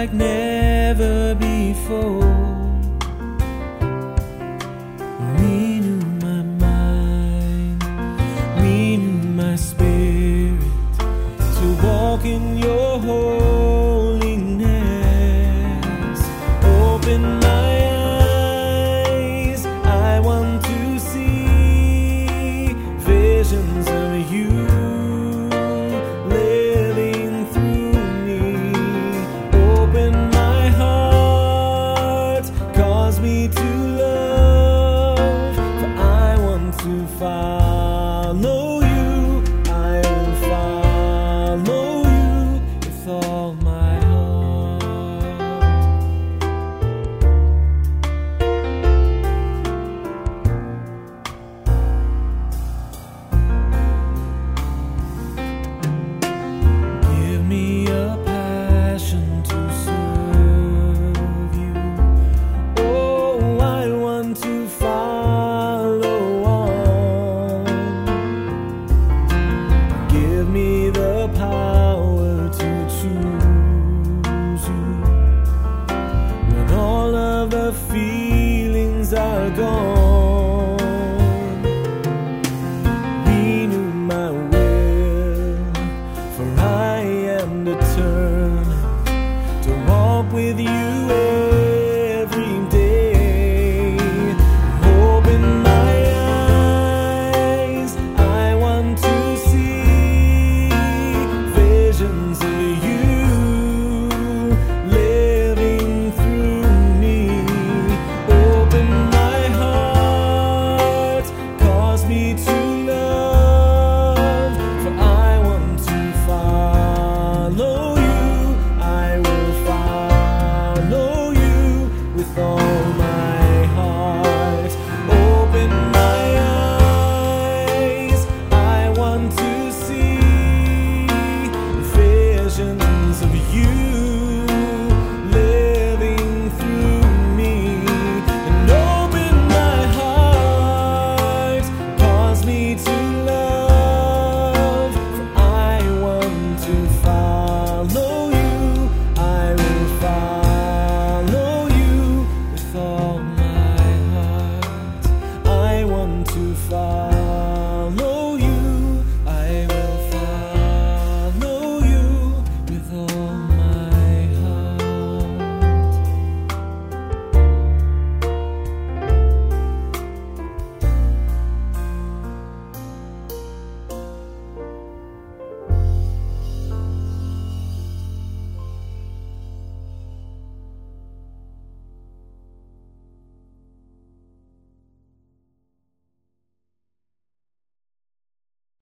like never before. Renew my mind, renew my spirit to walk in your holiness. Open my eyes, I want to see visions of you living through me. Open my heart, cause me to love, for I want to follow you. I will follow you with all my heart. Give me a passion to serve you. Oh, I want to follow on. Give me the power to choose you when all of the feelings are gone. Renew my will, for I am determined to walk with you